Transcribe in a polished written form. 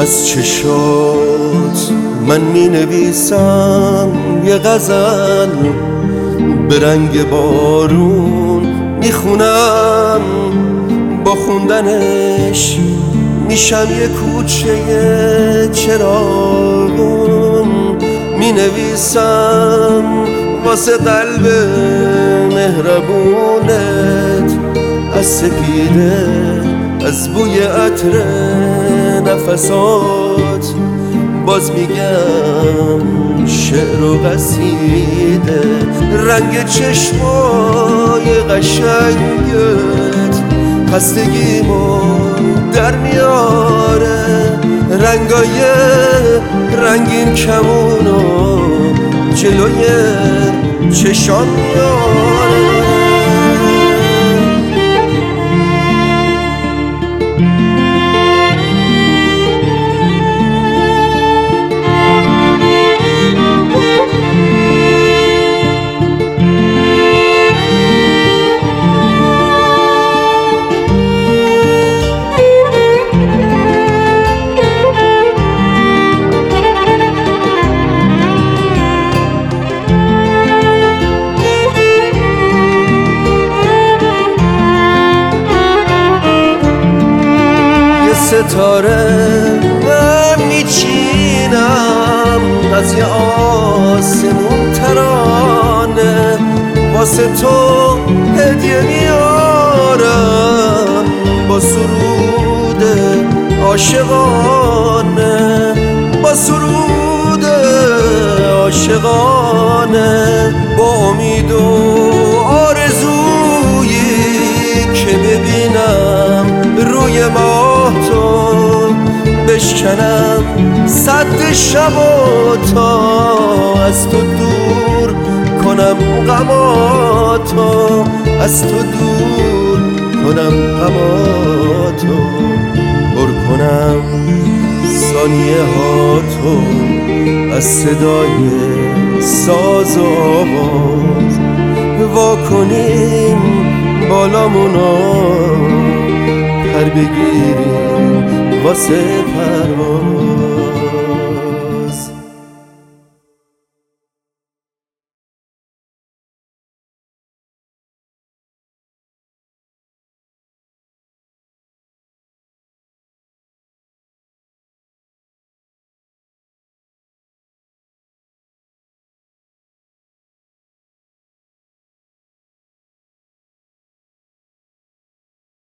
از چشات من می نویسم یه غزل، به رنگ بارون می خونم، با خوندنش میشم یه کوچه چراغون. می نویسم واسه قلب مهربونت، از سپیده، از بوی عطر نفسات. باز میگم شعر و قصیده، رنگ چشمای قشنگت خستگیمو در میاره، رنگای رنگین کمونو جلوی چشام میاره. ستاره من میچینم از یه آسمون ترانه، واسه تو هدیه میارم با سرود عاشقانه، با سرود عاشقانه، با امید و آرزویی که ببینم روی ماه تو، بشکنم سد شبا تا از تو دور کنم غماتو، از تو دور کنم غماتو، پر کنم ثانیه هاتو از صدای ساز و آواز، وا کنیم بالامونو پر بگیریم واسه پرواز.